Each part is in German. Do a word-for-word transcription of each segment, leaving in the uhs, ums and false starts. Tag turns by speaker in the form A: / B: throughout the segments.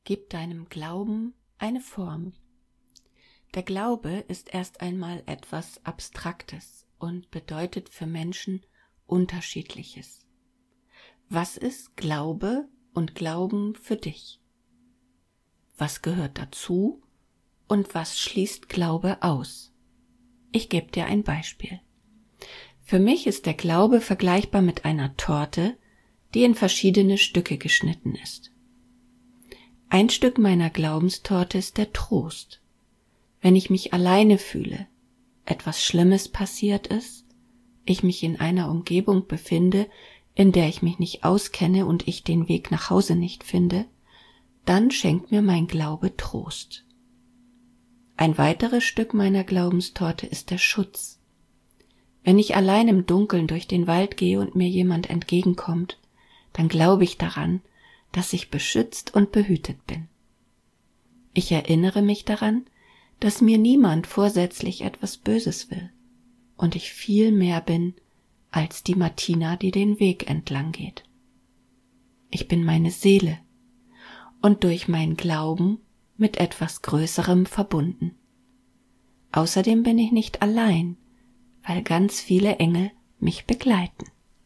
A: Gib deinem Glauben eine Form. Der Glaube ist erst einmal etwas Abstraktes und bedeutet für Menschen Unterschiedliches. Was ist Glaube und Glauben für dich? Was gehört dazu und was schließt Glaube aus? Ich gebe dir ein Beispiel. Für mich ist der Glaube vergleichbar mit einer Torte, die in verschiedene Stücke geschnitten ist. Ein Stück meiner Glaubenstorte ist der Trost. Wenn ich mich alleine fühle, etwas Schlimmes passiert ist, ich mich in einer Umgebung befinde, in der ich mich nicht auskenne und ich den Weg nach Hause nicht finde, dann schenkt mir mein Glaube Trost. Ein weiteres Stück meiner Glaubenstorte ist der Schutz. Wenn ich allein im Dunkeln durch den Wald gehe und mir jemand entgegenkommt, dann glaube ich daran, dass ich beschützt und behütet bin. Ich erinnere mich daran, dass mir niemand vorsätzlich etwas Böses will und ich viel mehr bin als die Martina, die den Weg entlang geht. Ich bin meine Seele und durch meinen Glauben mit etwas Größerem verbunden. Außerdem bin ich nicht allein, weil ganz viele Engel mich begleiten.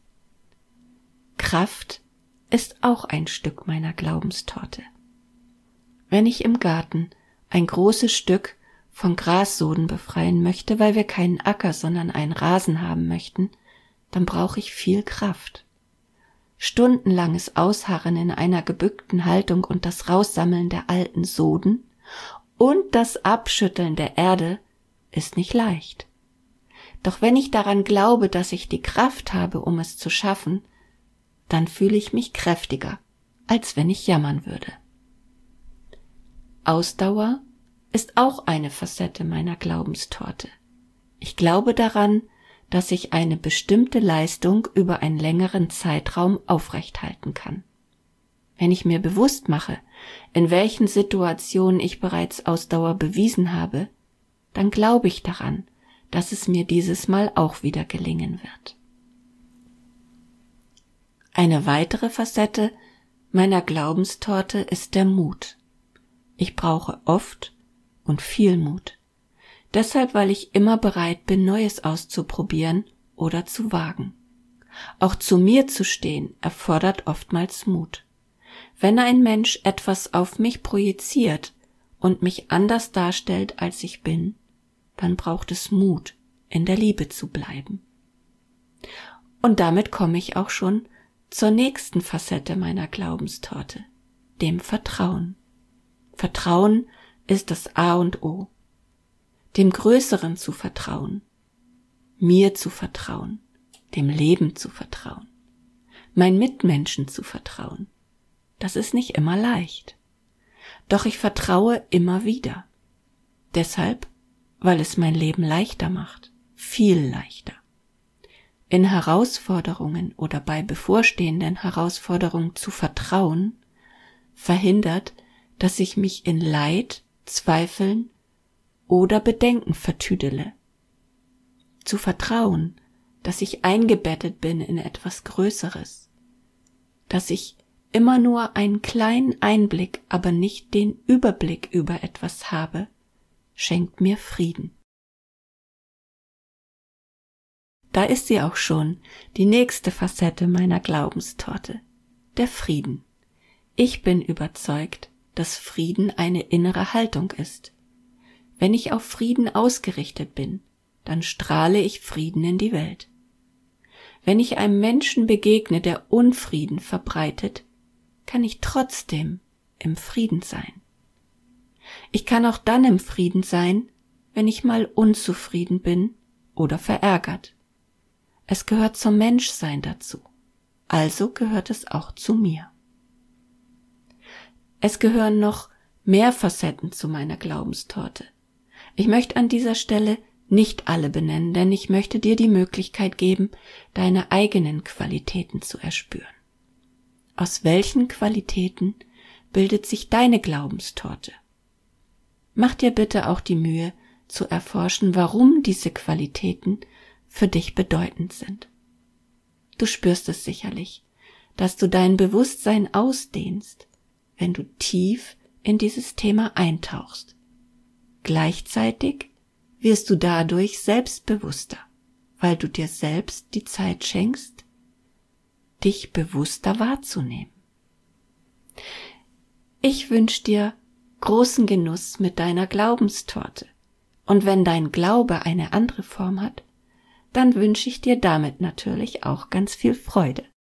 A: Kraft ist auch ein Stück meiner Glaubenstorte. Wenn ich im Garten ein großes Stück von Grassoden befreien möchte, weil wir keinen Acker, sondern einen Rasen haben möchten, dann brauche ich viel Kraft. Stundenlanges Ausharren in einer gebückten Haltung und das Raussammeln der alten Soden und das Abschütteln der Erde ist nicht leicht. Doch wenn ich daran glaube, dass ich die Kraft habe, um es zu schaffen, dann fühle ich mich kräftiger, als wenn ich jammern würde. Ausdauer ist auch eine Facette meiner Glaubenstorte. Ich glaube daran, dass ich eine bestimmte Leistung über einen längeren Zeitraum aufrechthalten kann. Wenn ich mir bewusst mache, in welchen Situationen ich bereits Ausdauer bewiesen habe, dann glaube ich daran, dass es mir dieses Mal auch wieder gelingen wird. Eine weitere Facette meiner Glaubenstorte ist der Mut. Ich brauche oft und viel Mut. Deshalb, weil ich immer bereit bin, Neues auszuprobieren oder zu wagen. Auch zu mir zu stehen erfordert oftmals Mut. Wenn ein Mensch etwas auf mich projiziert und mich anders darstellt, als ich bin, dann braucht es Mut, in der Liebe zu bleiben. Und damit komme ich auch schon zur nächsten Facette meiner Glaubenstorte, dem Vertrauen. Vertrauen ist das A und O. Dem Größeren zu vertrauen, mir zu vertrauen, dem Leben zu vertrauen, meinen Mitmenschen zu vertrauen. Das ist nicht immer leicht. Doch ich vertraue immer wieder. Deshalb, weil es mein Leben leichter macht, viel leichter. In Herausforderungen oder bei bevorstehenden Herausforderungen zu vertrauen, verhindert, dass ich mich in Leid, Zweifeln oder Bedenken vertüdele. Zu vertrauen, dass ich eingebettet bin in etwas Größeres, dass ich immer nur einen kleinen Einblick, aber nicht den Überblick über etwas habe, schenkt mir Frieden. Da ist sie auch schon, die nächste Facette meiner Glaubenstorte, der Frieden. Ich bin überzeugt, dass Frieden eine innere Haltung ist. Wenn ich auf Frieden ausgerichtet bin, dann strahle ich Frieden in die Welt. Wenn ich einem Menschen begegne, der Unfrieden verbreitet, kann ich trotzdem im Frieden sein. Ich kann auch dann im Frieden sein, wenn ich mal unzufrieden bin oder verärgert. Es gehört zum Menschsein dazu, also gehört es auch zu mir. Es gehören noch mehr Facetten zu meiner Glaubenstorte. Ich möchte an dieser Stelle nicht alle benennen, denn ich möchte dir die Möglichkeit geben, deine eigenen Qualitäten zu erspüren. Aus welchen Qualitäten bildet sich deine Glaubenstorte? Mach dir bitte auch die Mühe, zu erforschen, warum diese Qualitäten für dich bedeutend sind. Du spürst es sicherlich, dass du dein Bewusstsein ausdehnst, wenn du tief in dieses Thema eintauchst. Gleichzeitig wirst du dadurch selbstbewusster, weil du dir selbst die Zeit schenkst, dich bewusster wahrzunehmen. Ich wünsche dir großen Genuss mit deiner Glaubenstorte. Und wenn dein Glaube eine andere Form hat, dann wünsche ich dir damit natürlich auch ganz viel Freude.